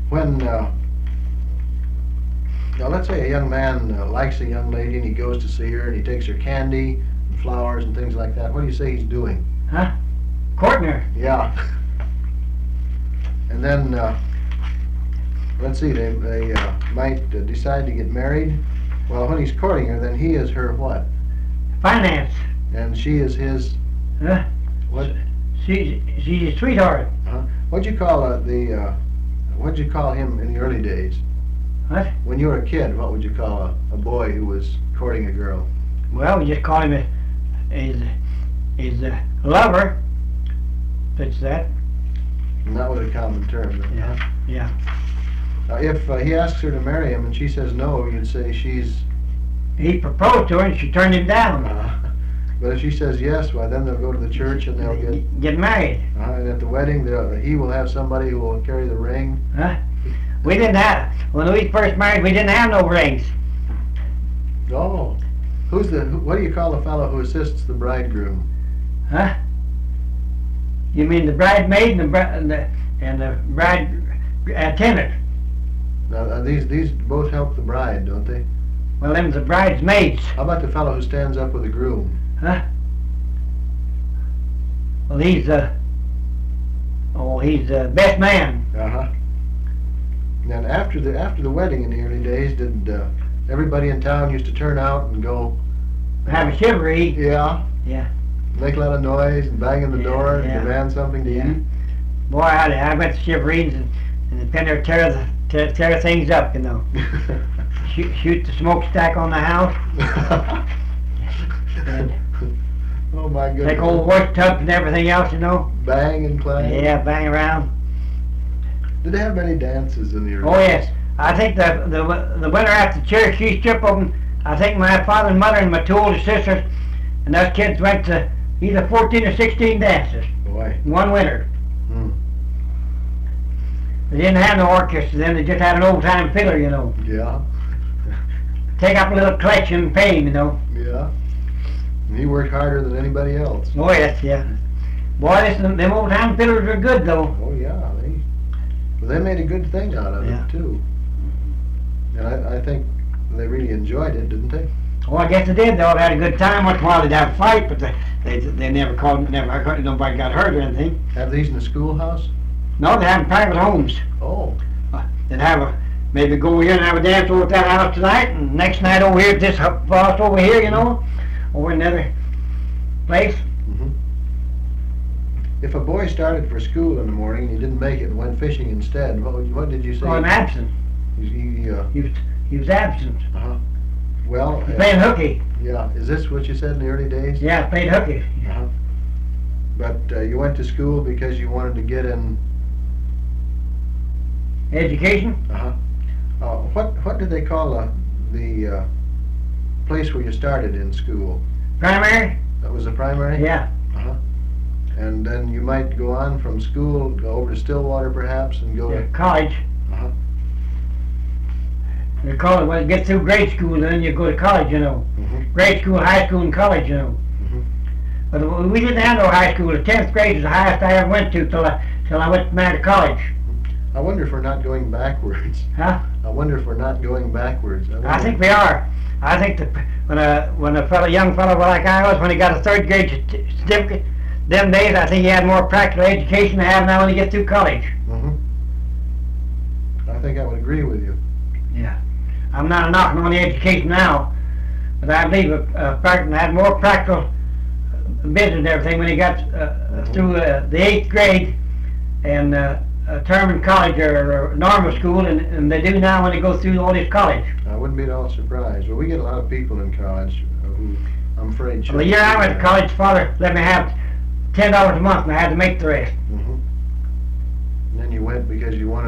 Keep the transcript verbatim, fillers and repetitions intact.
when, uh, now let's say a young man uh, likes a young lady and he goes to see her and he takes her candy and flowers and things like that, what do you say he's doing? Huh? Courting her. Yeah. And then, uh, let's see, they, they uh, might uh, decide to get married. Well, when he's courting her, then he is her what? Finance. And she is his, Huh? what? She's, she's a sweetheart. Uh, what'd you call uh, the, uh, what'd you call him in the early days? What? When you were a kid, what would you call a, a boy who was courting a girl? Well, we just call him a, his, his uh, lover. That's that. Not with a common term. But, Yeah. Yeah. uh, if uh, he asks her to marry him and she says no, you'd say she's, He proposed to her and she turned him down. uh, but if she says yes, well then they'll go to the church and they'll get, Get married. uh, and at the wedding they'll- he will have somebody who will carry the ring. Huh? We didn't have, when we first married, we didn't have no rings. Oh, who's the, who, what do you call the fellow who assists the bridegroom? Huh? You mean the bridesmaid and the, bri- and the, and the bride attendant? Now, uh, these, these both help the bride, don't they? Well, them's the bridesmaids. How about the fellow who stands up with the groom? Huh? Well, he's the, oh, he's the best man. Uh-huh. And after the, after the wedding in the early days, did uh, everybody in town used to turn out and go, Have a shivaree. yeah, Yeah. make a lot of noise and bang in the Yeah, door and yeah. demand something to Yeah. eat? Boy, I, I went to shivarees and, and the penner tear, the, tear, tear things up, you know. Shoot, shoot the smokestack on the house. And Oh my goodness. take old wash tubs and everything else, you know. Bang and clang. Yeah, bang around. Did they have many dances in the early Oh yes, I think the the the winter after church, she stripped open. I think my father and mother and my two older sisters, and us kids went to either fourteen or sixteen dances Boy. in one winter. Hmm. They didn't have no orchestra then; they just had an old time fiddler, you know. Yeah. Take up a little collection and pay him, you know. Yeah. And he worked harder than anybody else. Oh yes, yeah. Boy, this, them old time fiddlers were good though. Oh yeah. They, well, they made a good thing out of Yeah. it too. And I, I think they really enjoyed it, didn't they? Well, I guess they did. They all had a good time. Once in a while they'd have a fight, but they they, they never called, never nobody got hurt or anything. Have these in the schoolhouse? No, they have in private homes. Oh. They'd have a, maybe go here and have a dance over at that house tonight, and next night over here at this house over here, you know, over in another place. Hmm. If a boy started for school in the morning and he didn't make it and went fishing instead, what, would- what did you say? Oh, I'm absent. He, he, uh, He was, he was absent. uh-huh. Well, He uh, playing hooky. yeah, is this what you said in the early days? Yeah, played hooky. Uh-huh. But uh, you went to school because you wanted to get in, Education. uh-huh. Uh, what, what did they call uh, the uh, place where you started in school? Primary. That was the primary? Yeah. Uh-huh. And then you might go on from school, go over to Stillwater perhaps, and go Yeah, to, college. uh-huh. They call it, when you get through grade school, then you go to college, you know. Mhm. Grade school, high school, and college, you know. Mhm. But we didn't have no high school. The tenth grade was the highest I ever went to till I, till I went back to college. I wonder if we're not going backwards. Huh? I wonder if we're not going backwards. I wonder- think we are. I think that when a when a fellow, young fellow like I was, when he got a third grade cer- certificate, them days I think he had more practical education than I have now when he gets through college. Mhm. I think I would agree with you. Yeah. I'm not knocking on the education now, but I believe a, a practical had more practical business and everything when he got uh, through uh, the eighth grade and uh, a term in college or, or normal school, and, and they do now when they go through all this college. I wouldn't be at all surprised. Well, we get a lot of people in college uh, who, I'm afraid, Well, the year I went to college, father let me have ten dollars a month, and I had to make the rest. Mhm. And then you went because you wanted